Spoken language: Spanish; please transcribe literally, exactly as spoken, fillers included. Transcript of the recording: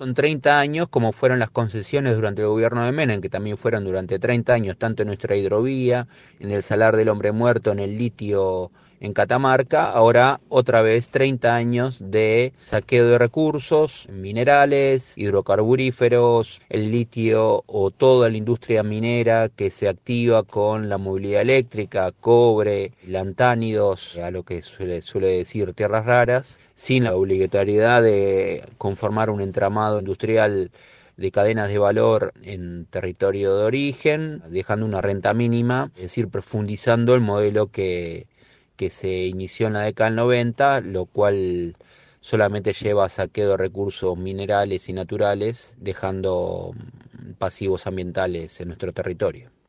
Son treinta años como fueron las concesiones durante el gobierno de Menem, que también fueron durante treinta años, tanto en nuestra hidrovía, en el Salar del Hombre Muerto, en el litio en Catamarca. Ahora otra vez treinta años de saqueo de recursos minerales, hidrocarburíferos, el litio o toda la industria minera que se activa con la movilidad eléctrica, cobre, lantánidos, a lo que suele, suele decir tierras raras, sin la obligatoriedad de conformar un entramado industrial de cadenas de valor en territorio de origen, dejando una renta mínima, es decir, profundizando el modelo que, que se inició en la década del noventa, lo cual solamente lleva a saqueo de recursos minerales y naturales, dejando pasivos ambientales en nuestro territorio.